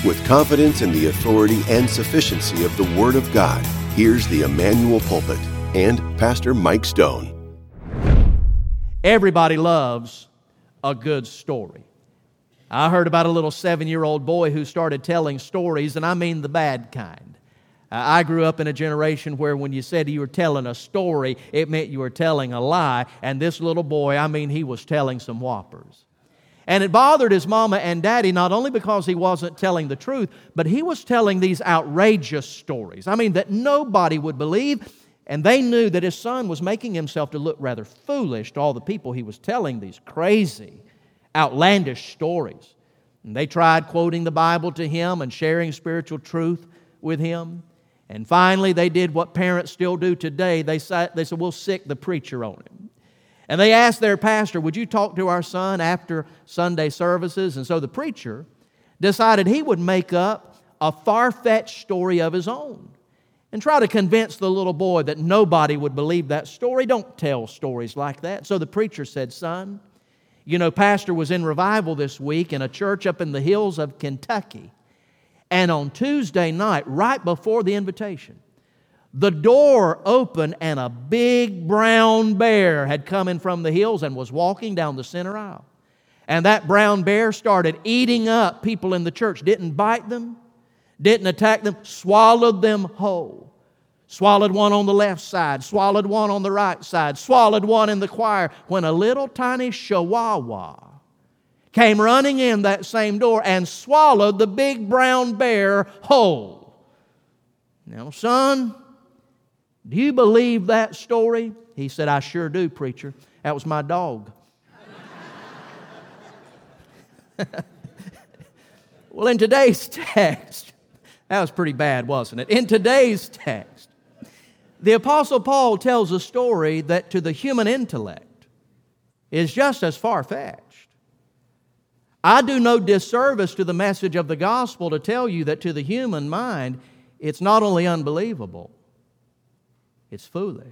With confidence in the authority and sufficiency of the Word of God, here's the Emmanuel Pulpit and Pastor Mike Stone. Everybody loves a good story. I heard about a little 7-year-old boy who started telling stories, and I mean the bad kind. I grew up in a generation where when you said you were telling a story, it meant you were telling a lie, and this little boy, he was telling some whoppers. And it bothered his mama and daddy not only because he wasn't telling the truth, but he was telling these outrageous stories. That nobody would believe, and they knew that his son was making himself to look rather foolish to all the people he was telling these crazy, outlandish stories. And they tried quoting the Bible to him and sharing spiritual truth with him. And finally, they did what parents still do today. They said, we'll sick the preacher on him. And they asked their pastor, would you talk to our son after Sunday services? And so the preacher decided he would make up a far-fetched story of his own and try to convince the little boy that nobody would believe that story. Don't tell stories like that. So the preacher said, son, Pastor was in revival this week in a church up in the hills of Kentucky. And on Tuesday night, right before the invitation, the door opened and a big brown bear had come in from the hills and was walking down the center aisle. And that brown bear started eating up people in the church. Didn't bite them, didn't attack them, swallowed them whole. Swallowed one on the left side, swallowed one on the right side, swallowed one in the choir, when a little tiny chihuahua came running in that same door and swallowed the big brown bear whole. Now, son, do you believe that story? He said, I sure do, preacher. That was my dog. Well, in today's text, that was pretty bad, wasn't it? In today's text, the Apostle Paul tells a story that to the human intellect is just as far-fetched. I do no disservice to the message of the gospel to tell you that to the human mind, it's not only unbelievable, it's foolish.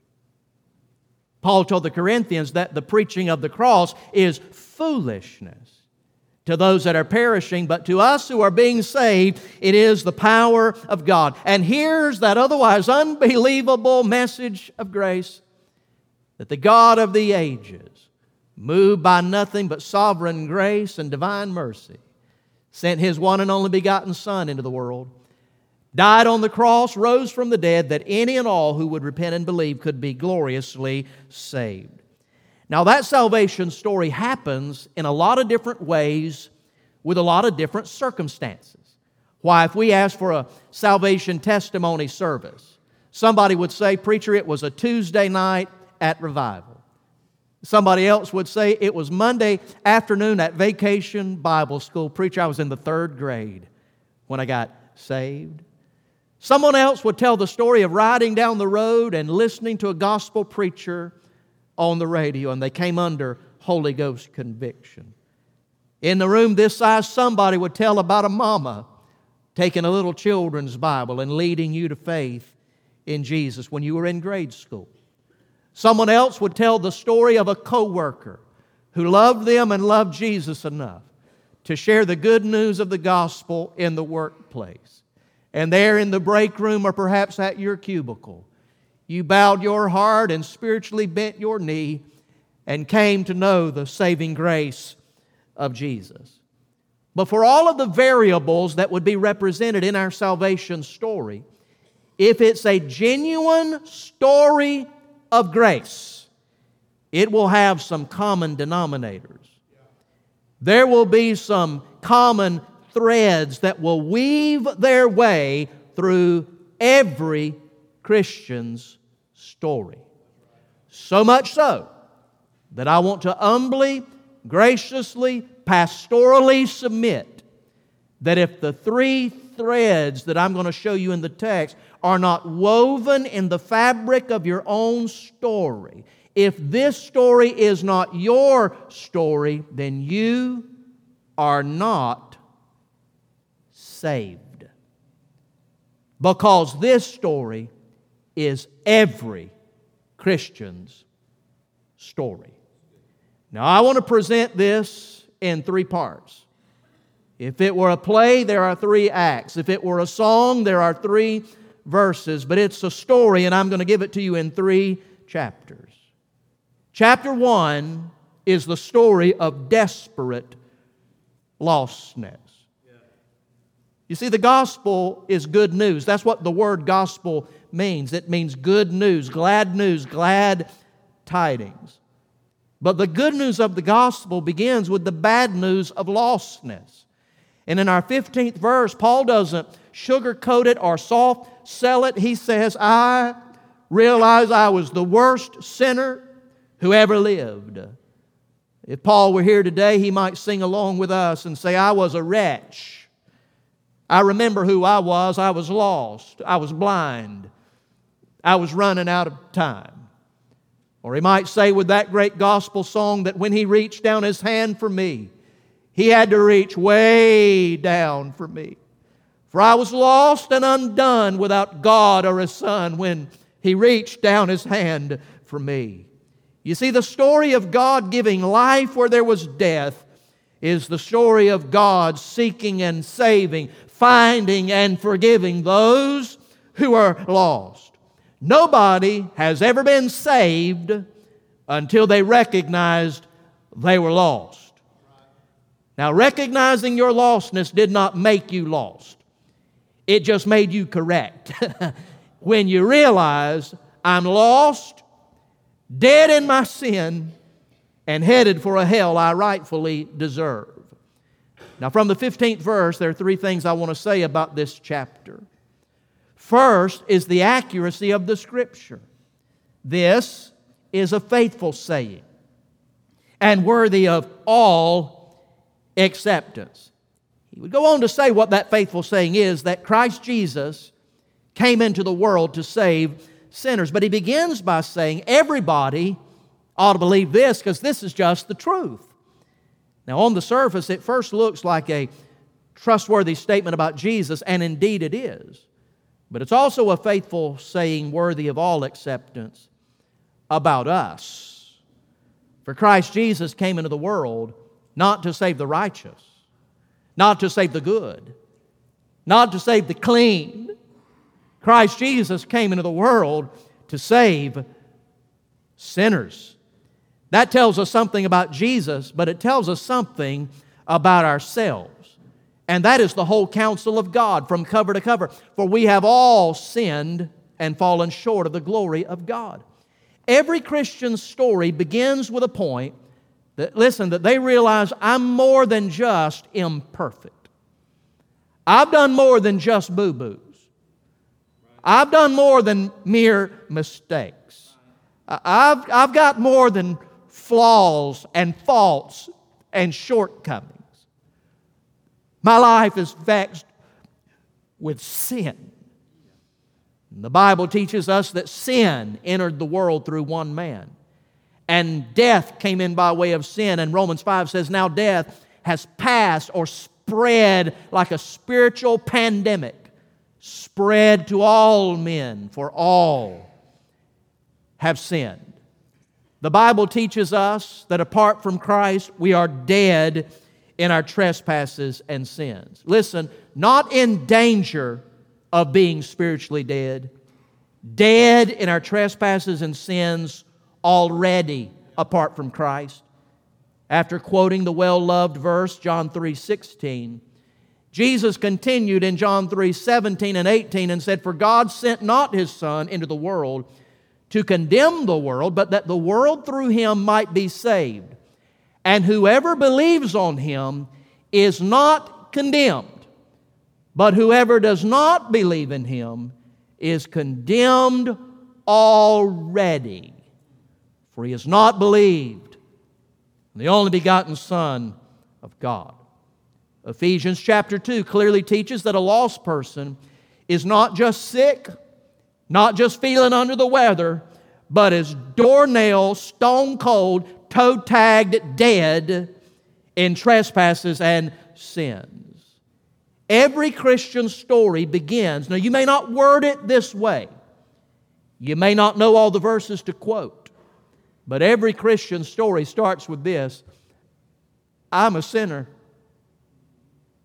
Paul told the Corinthians that the preaching of the cross is foolishness to those that are perishing, but to us who are being saved, it is the power of God. And here's that otherwise unbelievable message of grace, that the God of the ages, moved by nothing but sovereign grace and divine mercy, sent His one and only begotten Son into the world, died on the cross, rose from the dead, that any and all who would repent and believe could be gloriously saved. Now, that salvation story happens in a lot of different ways with a lot of different circumstances. Why, if we ask for a salvation testimony service, somebody would say, preacher, it was a Tuesday night at revival. Somebody else would say it was Monday afternoon at Vacation Bible School. Preacher, I was in the 3rd grade when I got saved. Someone else would tell the story of riding down the road and listening to a gospel preacher on the radio, and they came under Holy Ghost conviction. In the room this size, somebody would tell about a mama taking a little children's Bible and leading you to faith in Jesus when you were in grade school. Someone else would tell the story of a coworker who loved them and loved Jesus enough to share the good news of the gospel in the workplace. And there in the break room or perhaps at your cubicle, you bowed your heart and spiritually bent your knee and came to know the saving grace of Jesus. But for all of the variables that would be represented in our salvation story, if it's a genuine story of grace, it will have some common denominators. There will be some common threads that will weave their way through every Christian's story. So much so that I want to humbly, graciously, pastorally submit that if the 3 threads that I'm going to show you in the text are not woven in the fabric of your own story, if this story is not your story, then you are not saved. Because this story is every Christian's story. Now, I want to present this in 3 parts. If it were a play, there are 3 acts. If it were a song, there are 3 verses. But it's a story, and I'm going to give it to you in 3 chapters. Chapter 1 is the story of desperate lostness. You see, the gospel is good news. That's what the word gospel means. It means good news, glad tidings. But the good news of the gospel begins with the bad news of lostness. And in our 15th verse, Paul doesn't sugarcoat it or soft sell it. He says, I realize I was the worst sinner who ever lived. If Paul were here today, he might sing along with us and say, I was a wretch. I remember who I was. I was lost. I was blind. I was running out of time. Or he might say with that great gospel song that when he reached down his hand for me, he had to reach way down for me. For I was lost and undone without God or His Son when He reached down His hand for me. You see, the story of God giving life where there was death is the story of God seeking and saving, finding and forgiving those who are lost. Nobody has ever been saved until they recognized they were lost. Now, recognizing your lostness did not make you lost. It just made you correct. When you realize I'm lost, dead in my sin, and headed for a hell I rightfully deserve. Now, from the 15th verse, there are 3 things I want to say about this chapter. First is the accuracy of the Scripture. This is a faithful saying and worthy of all acceptance. He would go on to say what that faithful saying is, that Christ Jesus came into the world to save sinners. But he begins by saying everybody ought to believe this because this is just the truth. Now, on the surface, it first looks like a trustworthy statement about Jesus, and indeed it is. But it's also a faithful saying worthy of all acceptance about us. For Christ Jesus came into the world not to save the righteous, not to save the good, not to save the clean. Christ Jesus came into the world to save sinners. That tells us something about Jesus, but it tells us something about ourselves. And that is the whole counsel of God from cover to cover. For we have all sinned and fallen short of the glory of God. Every Christian story begins with a point that, listen, that they realize I'm more than just imperfect. I've done more than just boo-boos. I've done more than mere mistakes. I've got more than flaws and faults and shortcomings. My life is vexed with sin. The Bible teaches us that sin entered the world through one man, and death came in by way of sin. And Romans 5 says, now death has passed or spread like a spiritual pandemic, spread to all men, for all have sinned. The Bible teaches us that apart from Christ, we are dead in our trespasses and sins. Listen, not in danger of being spiritually dead, dead in our trespasses and sins already apart from Christ. After quoting the well-loved verse, John 3:16, Jesus continued in John 3:17 and 18 and said, for God sent not His Son into the world to condemn the world, but that the world through Him might be saved. And whoever believes on Him is not condemned, but whoever does not believe in Him is condemned already, for he has not believed in the only begotten Son of God. Ephesians chapter 2 clearly teaches that a lost person is not just sick, not just feeling under the weather, but is doornail, stone cold, toe-tagged dead in trespasses and sins. Every Christian story begins, now you may not word it this way, you may not know all the verses to quote, but every Christian story starts with this: I'm a sinner.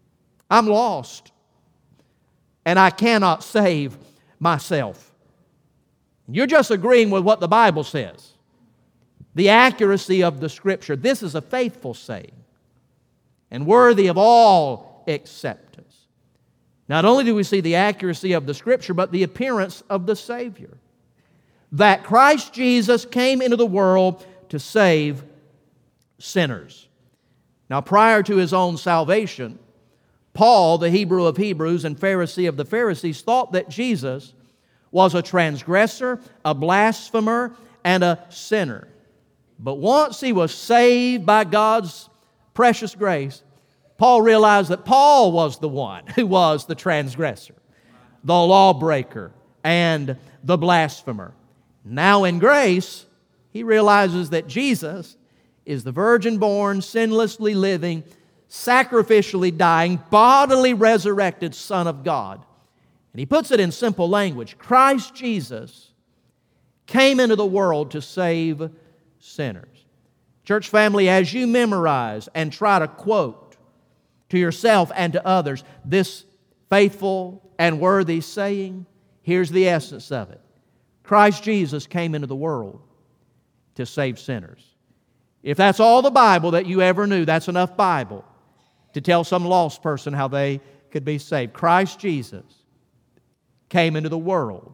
I'm lost, and I cannot save myself. You're just agreeing with what the Bible says, the accuracy of the Scripture. This is a faithful saying and worthy of all acceptance. Not only do we see the accuracy of the Scripture, but the appearance of the Savior. That Christ Jesus came into the world to save sinners. Now, prior to His own salvation, Paul, the Hebrew of Hebrews and Pharisee of the Pharisees, thought that Jesus was a transgressor, a blasphemer, and a sinner. But once he was saved by God's precious grace, Paul realized that Paul was the one who was the transgressor, the lawbreaker, and the blasphemer. Now in grace, he realizes that Jesus is the virgin-born, sinlessly living, sacrificially dying, bodily resurrected Son of God. And he puts it in simple language. Christ Jesus came into the world to save sinners. Church family, as you memorize and try to quote to yourself and to others this faithful and worthy saying, here's the essence of it. Christ Jesus came into the world to save sinners. If that's all the Bible that you ever knew, that's enough Bible to tell some lost person how they could be saved. Christ Jesus came into the world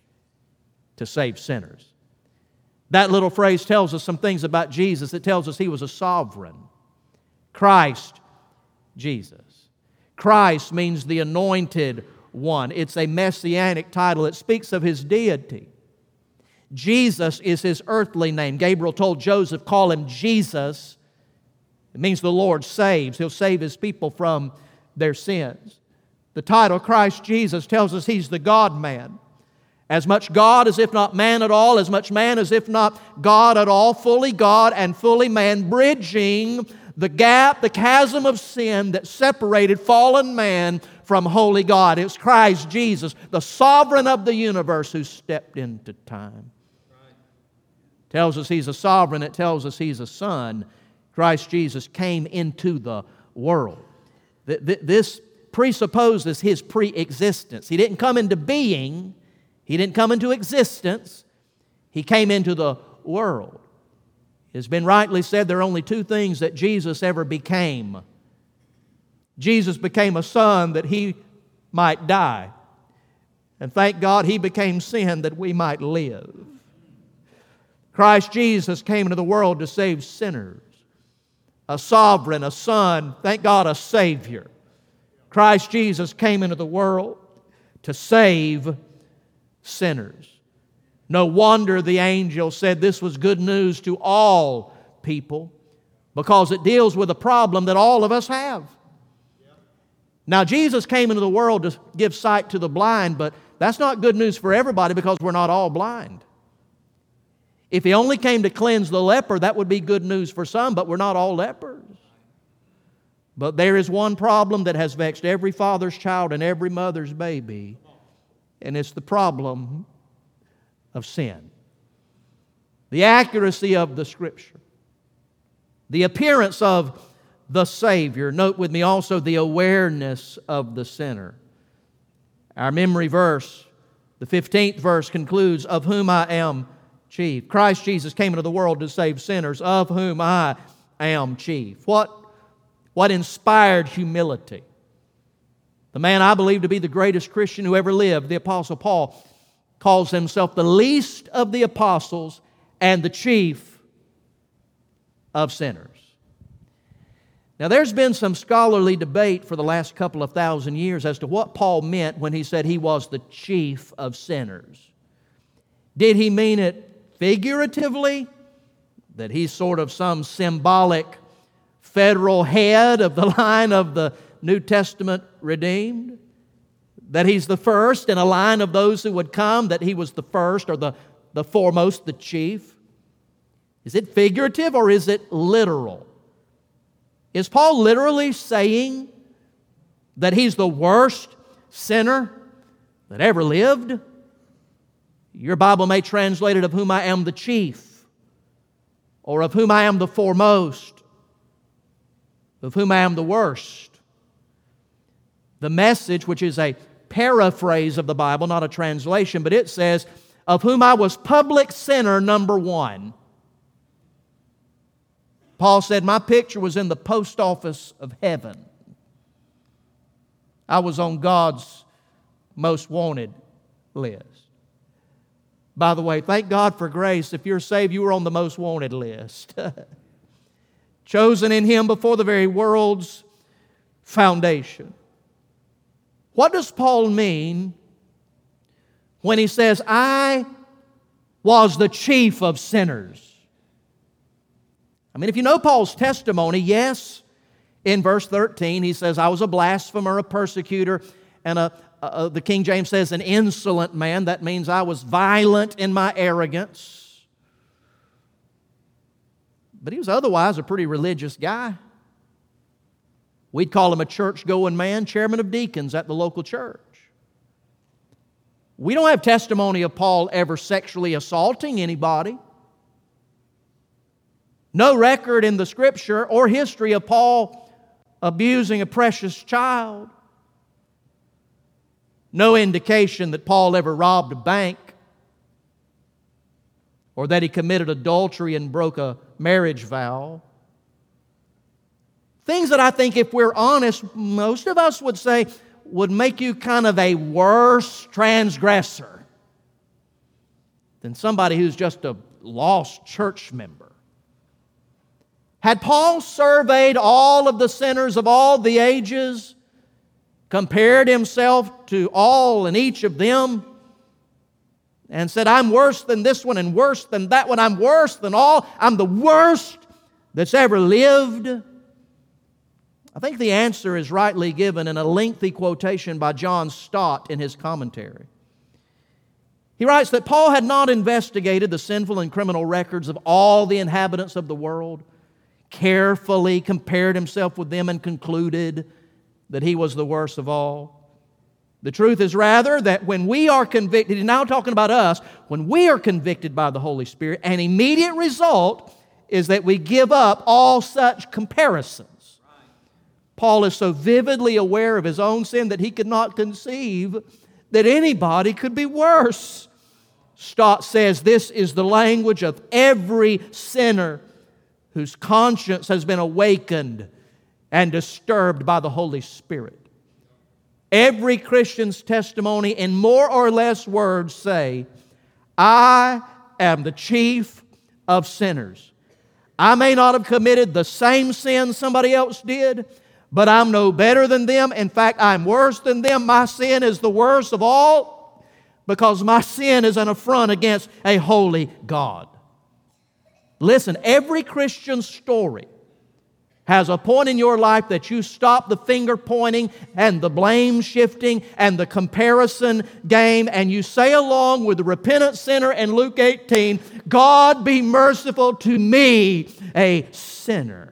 to save sinners. That little phrase tells us some things about Jesus. It tells us He was a sovereign. Christ Jesus. Christ means the anointed one. It's a messianic title. It speaks of His deity. Jesus is His earthly name. Gabriel told Joseph, call Him Jesus. It means the Lord saves. He'll save His people from their sins. The title Christ Jesus tells us He's the God-man. As much God as if not man at all, as much man as if not God at all, fully God and fully man, bridging the gap, the chasm of sin that separated fallen man from holy God. It's Christ Jesus, the sovereign of the universe, who stepped into time. Tells us He's a sovereign. It tells us He's a son. Christ Jesus came into the world. This presupposes His pre-existence. He didn't come into being. He didn't come into existence. He came into the world. It has been rightly said there are only two things that Jesus ever became. Jesus became a son that He might die. And thank God He became sin that we might live. Christ Jesus came into the world to save sinners. A sovereign, a son, thank God, a Savior. Christ Jesus came into the world to save sinners. No wonder the angel said this was good news to all people, because it deals with a problem that all of us have. Now, Jesus came into the world to give sight to the blind, but that's not good news for everybody, because we're not all blind. If He only came to cleanse the leper, that would be good news for some, but we're not all lepers. But there is one problem that has vexed every father's child and every mother's baby, and it's the problem of sin. The accuracy of the Scripture. The appearance of the Savior. Note with me also the awareness of the sinner. Our memory verse, the 15th verse, concludes, of whom I am chief. Christ Jesus came into the world to save sinners, of whom I am chief. What inspired humility? The man I believe to be the greatest Christian who ever lived, the Apostle Paul, calls himself the least of the apostles and the chief of sinners. Now, there's been some scholarly debate for the last couple of thousand years as to what Paul meant when he said he was the chief of sinners. Did he mean it figuratively, that he's sort of some symbolic federal head of the line of the New Testament redeemed? That He's the first in a line of those who would come, that He was the first or the foremost, the chief? Is it figurative or is it literal? Is Paul literally saying that he's the worst sinner that ever lived? Your Bible may translate it, of whom I am the chief, or of whom I am the foremost, of whom I am the worst. The Message, which is a paraphrase of the Bible, not a translation, but it says, of whom I was public sinner number one. Paul said, my picture was in the post office of heaven. I was on God's most wanted list. By the way, thank God for grace. If you're saved, you were on the most wanted list. Chosen in Him before the very world's foundation. What does Paul mean when he says, I was the chief of sinners? I mean, if you know Paul's testimony, yes, in verse 13 he says, I was a blasphemer, a persecutor, and the King James says an insolent man. That means I was violent in my arrogance. But he was otherwise a pretty religious guy. We'd call him a church-going man, chairman of deacons at the local church. We don't have testimony of Paul ever sexually assaulting anybody. No record in the Scripture or history of Paul abusing a precious child. No indication that Paul ever robbed a bank or that he committed adultery and broke a marriage vow. Things that I think, if we're honest, most of us would say would make you kind of a worse transgressor than somebody who's just a lost church member. Had Paul surveyed all of the sinners of all the ages, compared himself to all and each of them, and said, I'm worse than this one and worse than that one, I'm worse than all, I'm the worst that's ever lived? I think the answer is rightly given in a lengthy quotation by John Stott in his commentary. He writes that Paul had not investigated the sinful and criminal records of all the inhabitants of the world, carefully compared himself with them and concluded that he was the worst of all. The truth is rather that when we are convicted, he's now talking about us, when we are convicted by the Holy Spirit, an immediate result is that we give up all such comparisons. Paul is so vividly aware of his own sin that he could not conceive that anybody could be worse. Stott says this is the language of every sinner whose conscience has been awakened and disturbed by the Holy Spirit. Every Christian's testimony in more or less words say, I am the chief of sinners. I may not have committed the same sin somebody else did, but I'm no better than them. In fact, I'm worse than them. My sin is the worst of all because my sin is an affront against a holy God. Listen, every Christian story has a point in your life that you stop the finger pointing and the blame shifting and the comparison game, and you say along with the repentant sinner in Luke 18, God be merciful to me, a sinner.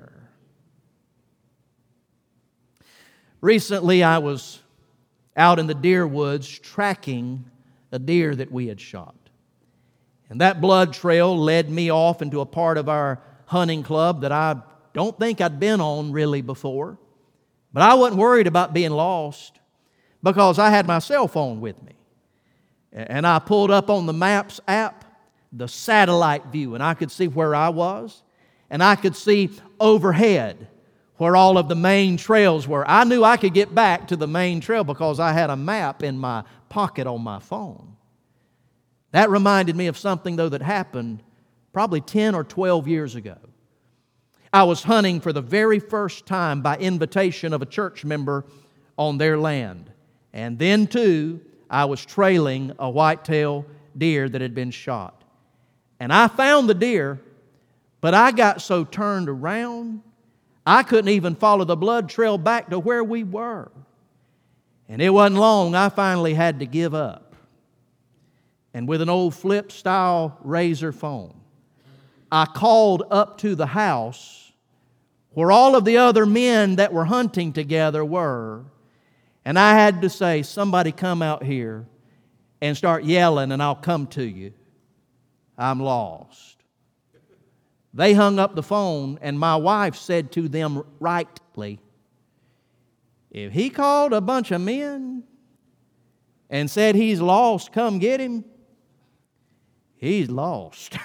Recently, I was out in the deer woods tracking a deer that we had shot. And that blood trail led me off into a part of our hunting club that I don't think I'd been on really before. But I wasn't worried about being lost because I had my cell phone with me. And I pulled up on the Maps app, the satellite view, and I could see where I was. And I could see overhead where all of the main trails were. I knew I could get back to the main trail because I had a map in my pocket on my phone. That reminded me of something, though, that happened probably 10 or 12 years ago. I was hunting for the very first time by invitation of a church member on their land. And then, too, I was trailing a whitetail deer that had been shot. And I found the deer, but I got so turned around, I couldn't even follow the blood trail back to where we were. And it wasn't long, I finally had to give up. And with an old flip-style razor phone, I called up to the house where all of the other men that were hunting together were. And I had to say, somebody come out here and start yelling and I'll come to you. I'm lost. They hung up the phone and my wife said to them rightly, If he called a bunch of men and said he's lost, come get him, he's lost.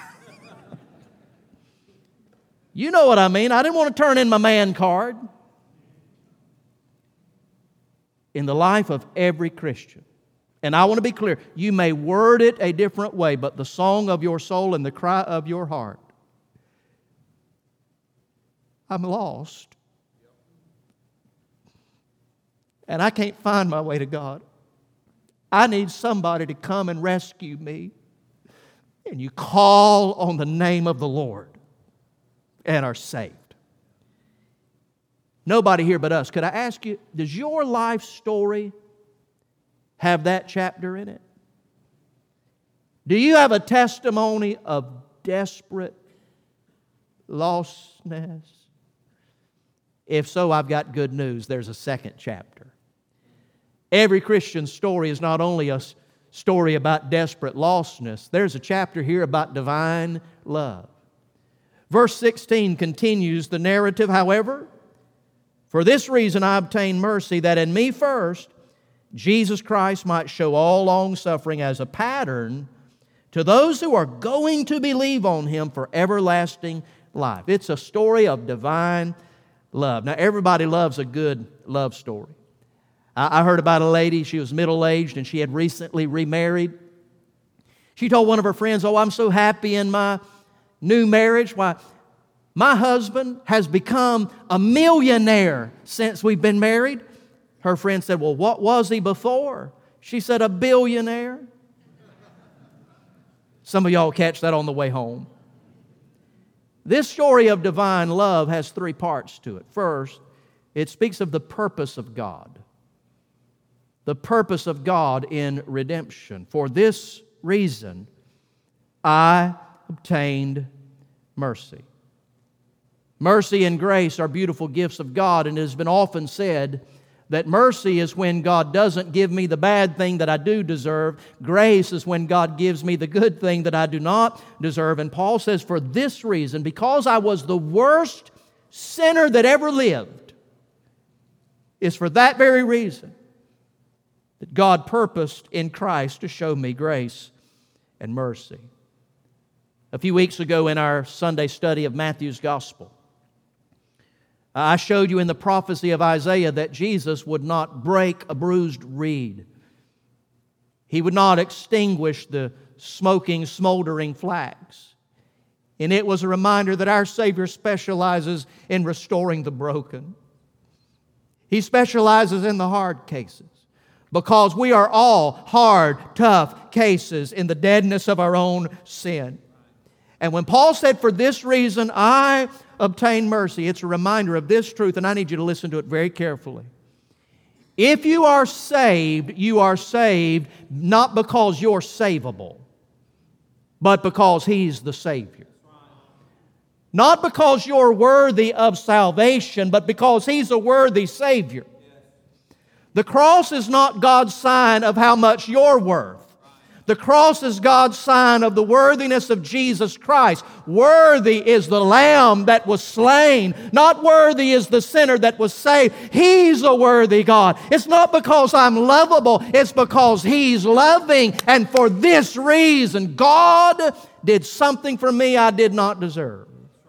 You know what I mean. I didn't want to turn in my man card. In the life of every Christian, and I want to be clear, you may word it a different way, but the song of your soul and the cry of your heart, I'm lost. And I can't find my way to God. I need somebody to come and rescue me. And you call on the name of the Lord and are saved. Nobody here but us. Could I ask you, does your life story have that chapter in it? Do you have a testimony of desperate lostness? If so, I've got good news. There's a second chapter. Every Christian story is not only a story about desperate lostness. There's a chapter here about divine love. Verse 16 continues the narrative, however, for this reason I obtained mercy, that in me first Jesus Christ might show all long-suffering as a pattern to those who are going to believe on Him for everlasting life. It's a story of divine love. Now, everybody loves a good love story. I heard about a lady, she was middle-aged and she had recently remarried. She told one of her friends, "Oh, I'm so happy in my new marriage. Why, my husband has become a millionaire since we've been married." Her friend said, "Well, what was he before?" She said, "A billionaire." Some of y'all catch that on the way home. This story of divine love has three parts to it. First, it speaks of the purpose of God. The purpose of God in redemption. For this reason, I obtained mercy. Mercy and grace are beautiful gifts of God, and it has been often said that mercy is when God doesn't give me the bad thing that I do deserve. Grace is when God gives me the good thing that I do not deserve. And Paul says, for this reason, because I was the worst sinner that ever lived, it's for that very reason that God purposed in Christ to show me grace and mercy. A few weeks ago in our Sunday study of Matthew's Gospel, I showed you in the prophecy of Isaiah that Jesus would not break a bruised reed. He would not extinguish the smoking, smoldering flax. And it was a reminder that our Savior specializes in restoring the broken. He specializes in the hard cases, because we are all hard, tough cases in the deadness of our own sin. And when Paul said, for this reason I obtain mercy, it's a reminder of this truth, and I need you to listen to it very carefully. If you are saved not because you're savable, but because He's the Savior. Not because you're worthy of salvation, but because He's a worthy Savior. The cross is not God's sign of how much you're worth. The cross is God's sign of the worthiness of Jesus Christ. Worthy is the Lamb that was slain. Not worthy is the sinner that was saved. He's a worthy God. It's not because I'm lovable. It's because He's loving. And for this reason, God did something for me I did not deserve.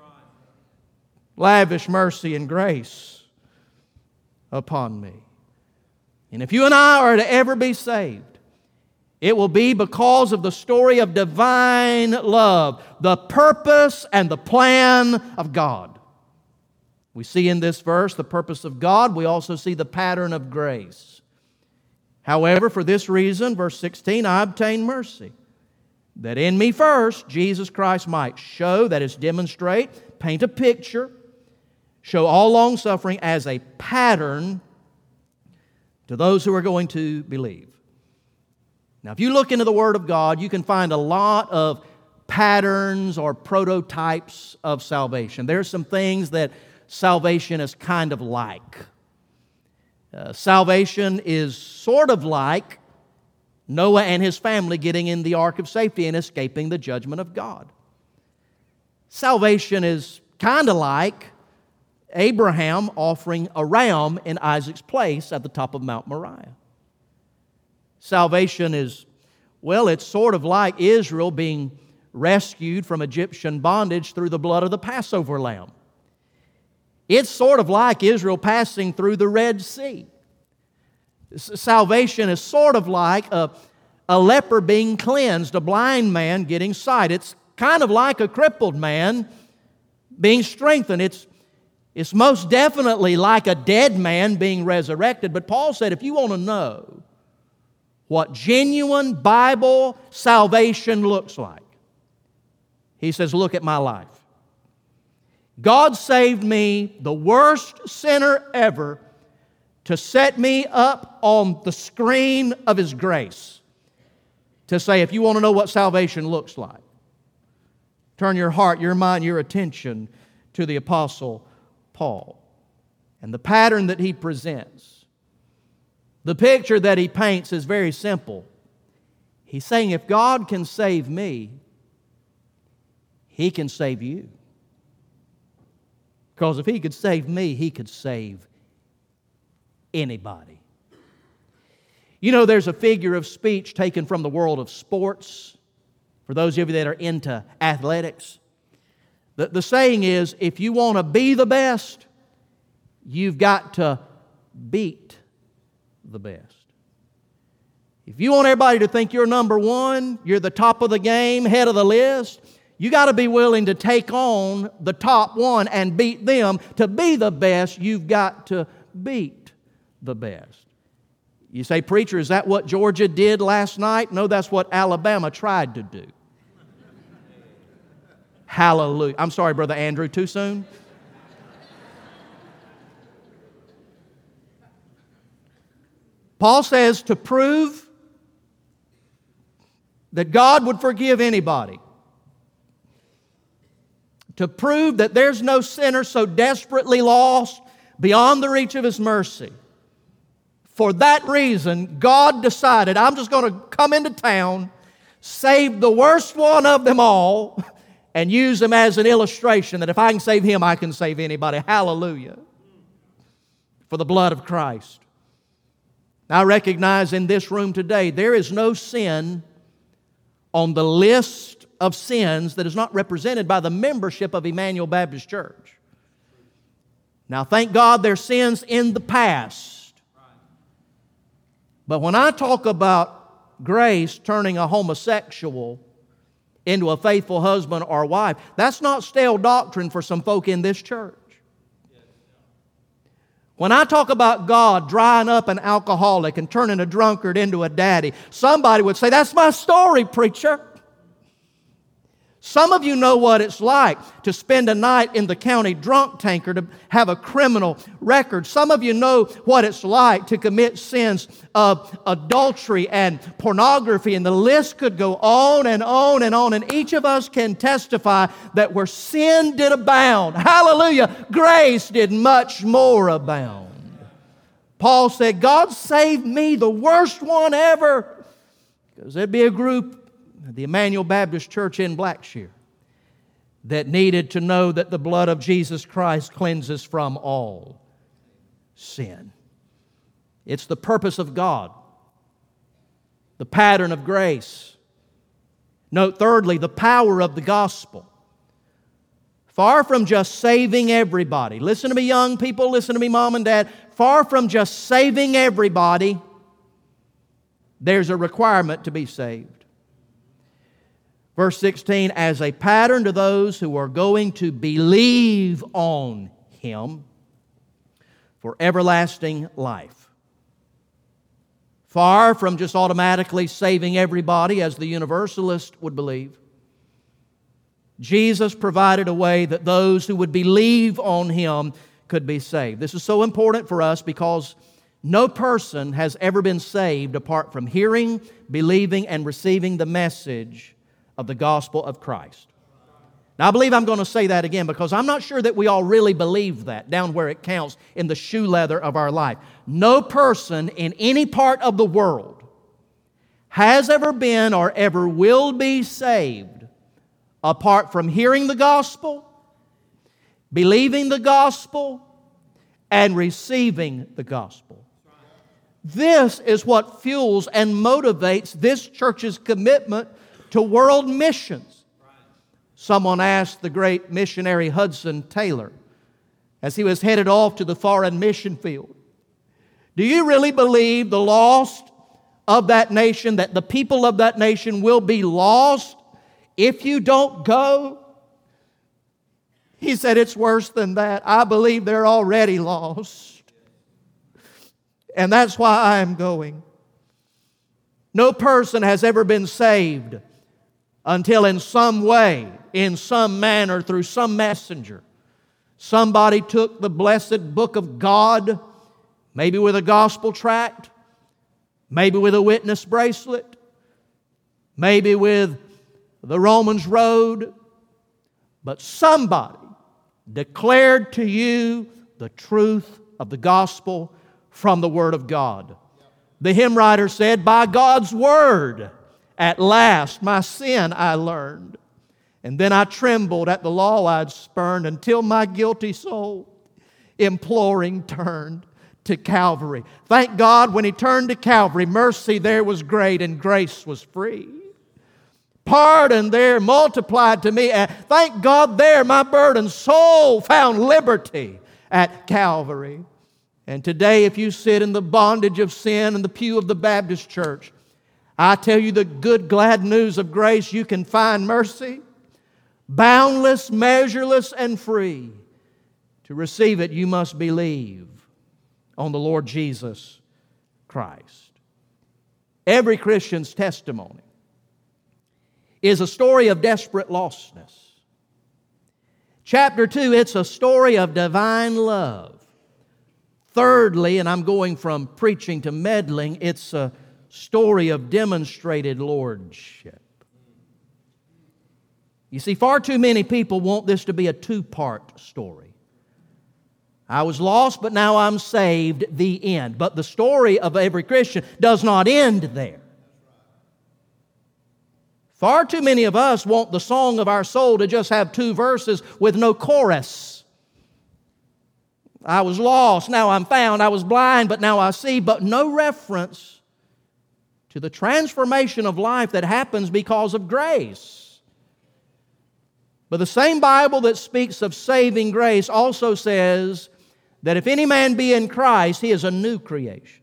Lavish mercy and grace upon me. And if you and I are to ever be saved, it will be because of the story of divine love, the purpose and the plan of God. We see in this verse the purpose of God. We also see the pattern of grace. However, for this reason, verse 16, I obtain mercy, that in me first Jesus Christ might show, that is, demonstrate, paint a picture, show all long-suffering as a pattern to those who are going to believe. Now, if you look into the Word of God, you can find a lot of patterns or prototypes of salvation. There's some things that salvation is kind of like. Salvation is sort of like Noah and his family getting in the ark of safety and escaping the judgment of God. Salvation is kind of like Abraham offering a ram in Isaac's place at the top of Mount Moriah. Salvation is, well, it's sort of like Israel being rescued from Egyptian bondage through the blood of the Passover lamb. It's sort of like Israel passing through the Red Sea. Salvation is sort of like a leper being cleansed, a blind man getting sight. It's kind of like a crippled man being strengthened. It's most definitely like a dead man being resurrected. But Paul said, if you want to know what genuine Bible salvation looks like, he says, look at my life. God saved me, the worst sinner ever, to set me up on the screen of His grace. To say, if you want to know what salvation looks like, turn your heart, your mind, your attention to the Apostle Paul. And the pattern that he presents, the picture that he paints is very simple. He's saying, if God can save me, He can save you. Because if He could save me, He could save anybody. You know, there's a figure of speech taken from the world of sports, for those of you that are into athletics. The saying is, if you want to be the best, you've got to beat the best. If you want everybody to think you're number one, you're the top of the game, head of the list, you got to be willing to take on the top one and beat them. To be the best, you've got to beat the best. You say, preacher, is that what Georgia did last night? No, that's what Alabama tried to do. Hallelujah. I'm sorry, Brother Andrew, too soon? Paul says to prove that God would forgive anybody, to prove that there's no sinner so desperately lost beyond the reach of His mercy. For that reason, God decided, I'm just going to come into town, save the worst one of them all, and use him as an illustration that if I can save him, I can save anybody. Hallelujah. For the blood of Christ. I recognize in this room today, there is no sin on the list of sins that is not represented by the membership of Emmanuel Baptist Church. Now, thank God there's sins in the past. But when I talk about grace turning a homosexual into a faithful husband or wife, that's not stale doctrine for some folk in this church. When I talk about God drying up an alcoholic and turning a drunkard into a daddy, somebody would say, that's my story, preacher. Some of you know what it's like to spend a night in the county drunk tanker, to have a criminal record. Some of you know what it's like to commit sins of adultery and pornography, and the list could go on and on and on. And each of us can testify that where sin did abound, hallelujah, grace did much more abound. Paul said, God saved me, the worst one ever, because there'd be a group, the Emmanuel Baptist Church in Blackshear, that needed to know that the blood of Jesus Christ cleanses from all sin. It's the purpose of God, the pattern of grace. Note thirdly, the power of the gospel. Far from just saving everybody. Listen to me, young people, listen to me, mom and dad. Far from just saving everybody, there's a requirement to be saved. Verse 16, as a pattern to those who are going to believe on Him for everlasting life. Far from just automatically saving everybody as the universalist would believe, Jesus provided a way that those who would believe on Him could be saved. This is so important for us because no person has ever been saved apart from hearing, believing, and receiving the message of the gospel of Christ. Now, I believe I'm going to say that again because I'm not sure that we all really believe that down where it counts in the shoe leather of our life. No person in any part of the world has ever been or ever will be saved apart from hearing the gospel, believing the gospel and receiving the gospel. This is what fuels and motivates this church's commitment to world missions. Someone asked the great missionary Hudson Taylor as he was headed off to the foreign mission field, "Do you really believe the lost of that nation, that the people of that nation will be lost if you don't go?" He said, "It's worse than that. I believe they're already lost. And that's why I'm going." No person has ever been saved until in some way, in some manner, through some messenger, somebody took the blessed book of God, maybe with a gospel tract, maybe with a witness bracelet, maybe with the Romans Road, but somebody declared to you the truth of the gospel from the Word of God. The hymn writer said, "By God's Word, at last my sin I learned, and then I trembled at the law I'd spurned, until my guilty soul, imploring, turned to Calvary." Thank God when He turned to Calvary, mercy there was great and grace was free. Pardon there multiplied to me. Thank God there my burdened soul found liberty at Calvary. And today, if you sit in the bondage of sin in the pew of the Baptist church, I tell you the good, glad news of grace, you can find mercy, boundless, measureless, and free. To receive it, you must believe on the Lord Jesus Christ. Every Christian's testimony is a story of desperate lostness. Chapter 2, it's a story of divine love. Thirdly, and I'm going from preaching to meddling, it's a story of demonstrated lordship. You see, far too many people want this to be a two-part story. I was lost, but now I'm saved, the end. But the story of every Christian does not end there. Far too many of us want the song of our soul to just have two verses with no chorus. I was lost, now I'm found. I was blind, but now I see. But no reference to the transformation of life that happens because of grace. But the same Bible that speaks of saving grace also says that if any man be in Christ, he is a new creation.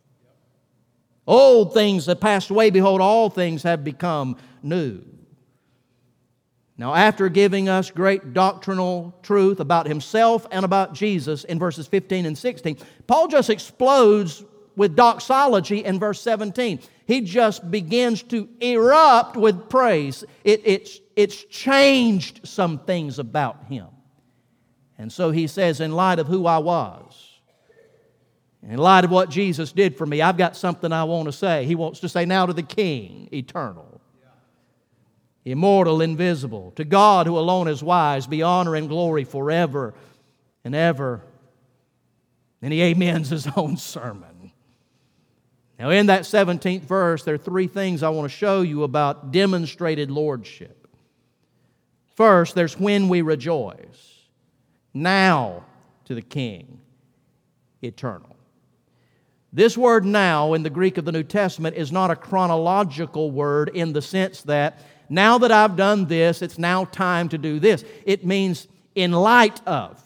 Old things have passed away, behold, all things have become new. Now, after giving us great doctrinal truth about himself and about Jesus in verses 15 and 16, Paul just explodes with doxology in verse 17. He just begins to erupt with praise. It's changed some things about him. And so he says, in light of who I was, in light of what Jesus did for me, I've got something I want to say. He wants to say now to the King, eternal, immortal, invisible, to God who alone is wise, be honor and glory forever and ever. And he amens his own sermon. Now in that 17th verse, there are three things I want to show you about demonstrated lordship. First, there's when we rejoice. Now to the King, eternal. This word now in the Greek of the New Testament is not a chronological word in the sense that now that I've done this, it's now time to do this. It means in light of,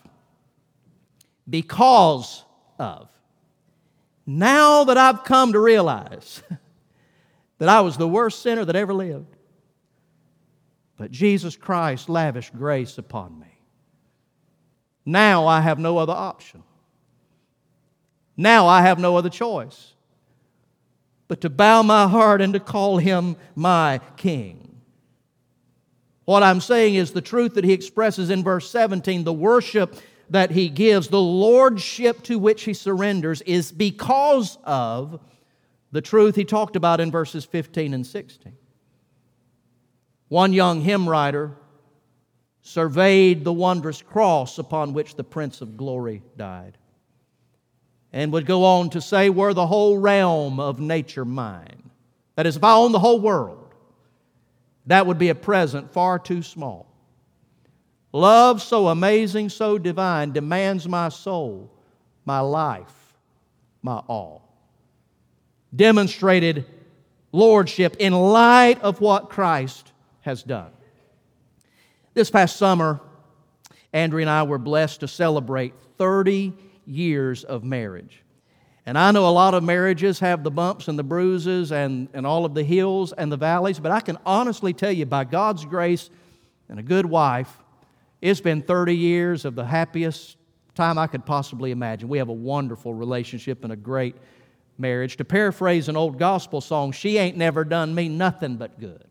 because of. Now that I've come to realize that I was the worst sinner that ever lived, but Jesus Christ lavished grace upon me. Now I have no other option. Now I have no other choice but to bow my heart and to call Him my King. What I'm saying is the truth that he expresses in verse 17, the worship that he gives, the lordship to which he surrenders is because of the truth he talked about in verses 15 and 16. One young hymn writer surveyed the wondrous cross upon which the Prince of Glory died, and would go on to say, were the whole realm of nature mine, that is, if I owned the whole world, that would be a present far too small Love so amazing, so divine, demands my soul, my life, my all. Demonstrated lordship in light of what Christ has done. This past summer, Andrea and I were blessed to celebrate 30 years of marriage. And I know a lot of marriages have the bumps and the bruises and all of the hills and the valleys, but I can honestly tell you, by God's grace and a good wife, it's been 30 years of the happiest time I could possibly imagine. We have a wonderful relationship and a great marriage. To paraphrase an old gospel song, she ain't never done me nothing but good.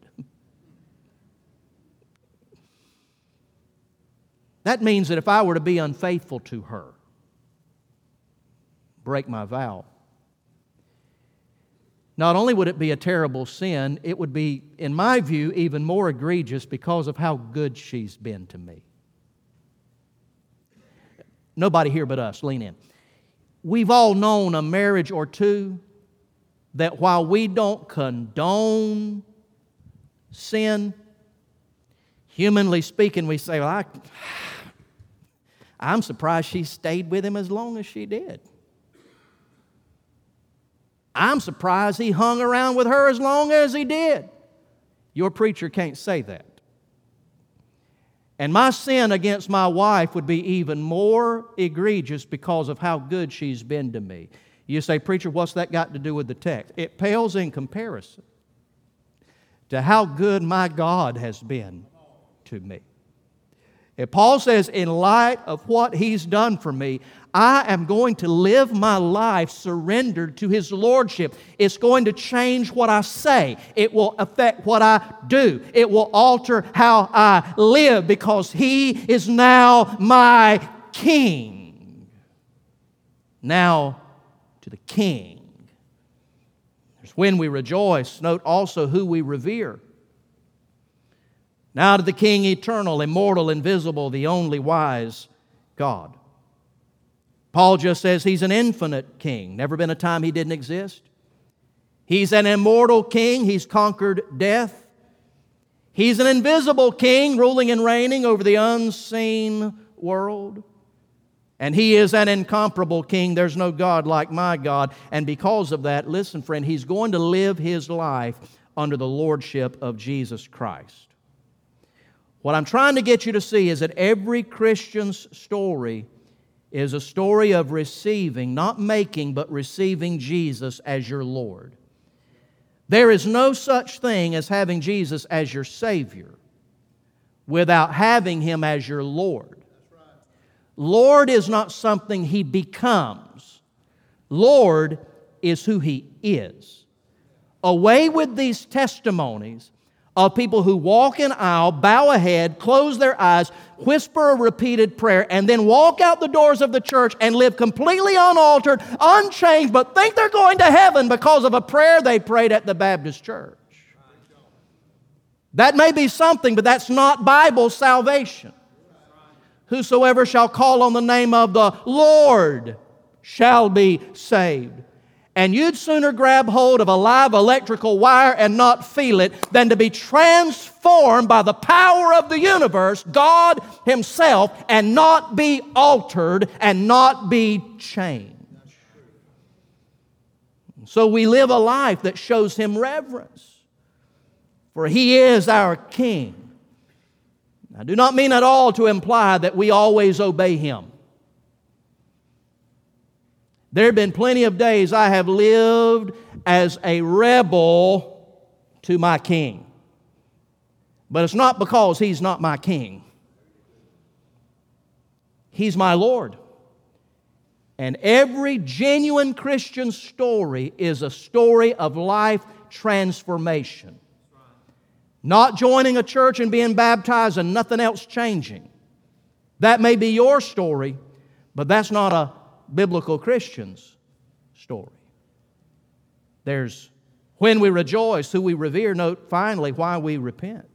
That means that if I were to be unfaithful to her, break my vow, not only would it be a terrible sin, it would be, in my view, even more egregious because of how good she's been to me. Nobody here but us, lean in. We've all known a marriage or two that while we don't condone sin, humanly speaking, we say, well, I'm surprised she stayed with him as long as she did. I'm surprised he hung around with her as long as he did. Your preacher can't say that. And my sin against my wife would be even more egregious because of how good she's been to me. You say, preacher, what's that got to do with the text? It pales in comparison to how good my God has been to me. If Paul says, in light of what He's done for me, I am going to live my life surrendered to His Lordship. It's going to change what I say. It will affect what I do. It will alter how I live because He is now my King. Now to the King. There's when we rejoice. Note also who we revere. Now to the King eternal, immortal, invisible, the only wise God. Paul just says He's an infinite King. Never been a time He didn't exist. He's an immortal King. He's conquered death. He's an invisible King, ruling and reigning over the unseen world. And He is an incomparable King. There's no God like my God. And because of that, listen, friend, He's going to live His life under the lordship of Jesus Christ. What I'm trying to get you to see is that every Christian's story is a story of receiving, not making, but receiving Jesus as your Lord. There is no such thing as having Jesus as your Savior without having Him as your Lord. Lord is not something He becomes. Lord is who He is. Away with these testimonies of people who walk an aisle, bow a head, close their eyes, whisper a repeated prayer, and then walk out the doors of the church and live completely unaltered, unchanged, but think they're going to heaven because of a prayer they prayed at the Baptist church. That may be something, but that's not Bible salvation. Whosoever shall call on the name of the Lord shall be saved. And you'd sooner grab hold of a live electrical wire and not feel it than to be transformed by the power of the universe, God Himself, and not be altered and not be changed. So we live a life that shows Him reverence, for He is our King. I do not mean at all to imply that we always obey Him. There have been plenty of days I have lived as a rebel to my King. But it's not because He's not my King. He's my Lord. And every genuine Christian story is a story of life transformation. Not joining a church and being baptized and nothing else changing. That may be your story, but that's not a biblical Christian's story. There's when we rejoice, who we revere. Note finally why we repent.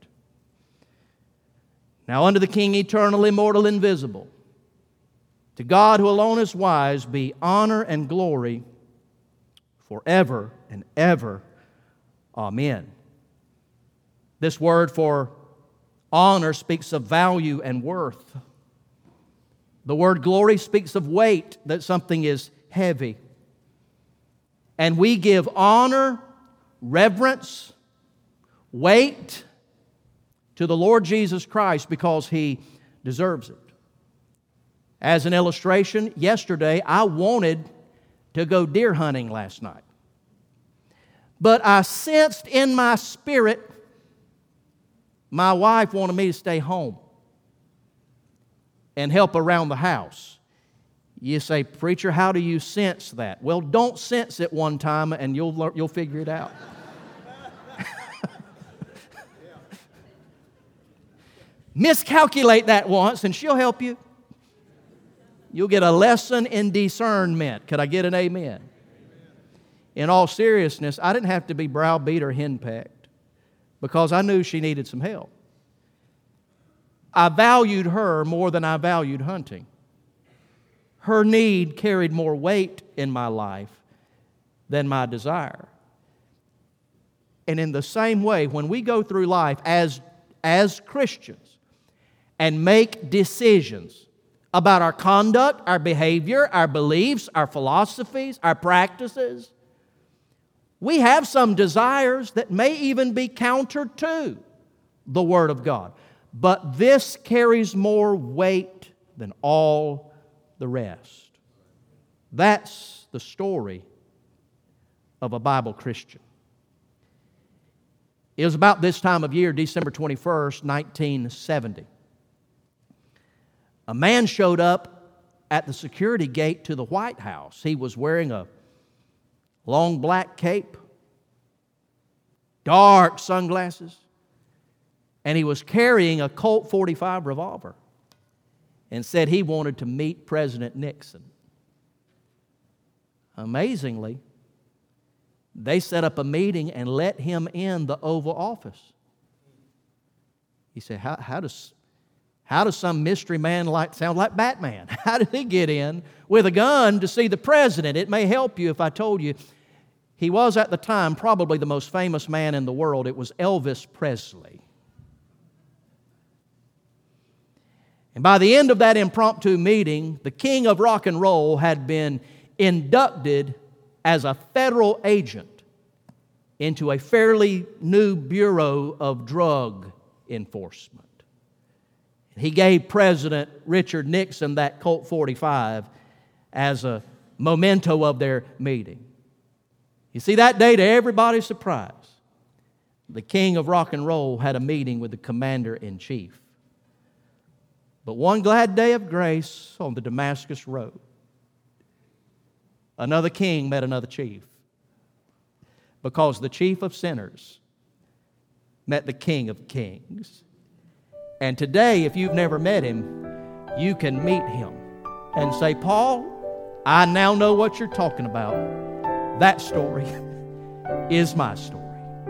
Now unto the King eternal, immortal, invisible, to God who alone is wise, be honor and glory forever and ever. Amen. This word for Honor speaks of value and worth. The word glory speaks of weight, that something is heavy. And we give honor, reverence, weight to the Lord Jesus Christ because He deserves it. As an illustration, yesterday I wanted to go deer hunting last night. But I sensed in my spirit my wife wanted me to stay home and help around the house. You say, preacher, how do you sense that? Well, don't sense it one time and you'll figure it out. Miscalculate that once and she'll help you. You'll get a lesson in discernment. Could I get an amen? In all seriousness, I didn't have to be browbeat or henpecked because I knew she needed some help. I valued her more than I valued hunting. Her need carried more weight in my life than my desire. And in the same way, when we go through life as Christians and make decisions about our conduct, our behavior, our beliefs, our philosophies, our practices, we have some desires that may even be counter to the Word of God. But this carries more weight than all the rest. That's the story of a Bible Christian. It was about this time of year, December 21st, 1970. A man showed up at the security gate to the White House. He was wearing a long black cape, dark sunglasses, and he was carrying a Colt .45 revolver and said he wanted to meet President Nixon. Amazingly, they set up a meeting and let him in the Oval Office. He said, how does some mystery man sound like Batman? How did he get in with a gun to see the president? It may help you if I told you he was at the time probably the most famous man in the world. It was Elvis Presley. And by the end of that impromptu meeting, the king of rock and roll had been inducted as a federal agent into a fairly new Bureau of Drug Enforcement. He gave President Richard Nixon that Colt .45 as a memento of their meeting. You see, that day, to everybody's surprise, the king of rock and roll had a meeting with the commander-in-chief. But one glad day of grace on the Damascus Road, another king met another chief, because the chief of sinners met the King of kings. And today, if you've never met him, you can meet him and say, Paul, I now know what you're talking about. That story is my story.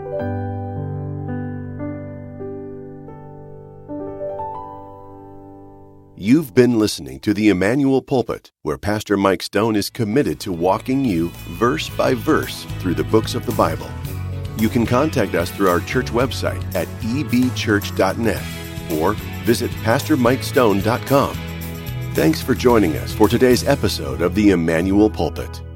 You've been listening to the Emmanuel Pulpit, where Pastor Mike Stone is committed to walking you verse by verse through the books of the Bible. You can contact us through our church website at ebchurch.net or visit pastormikestone.com. Thanks for joining us for today's episode of the Emmanuel Pulpit.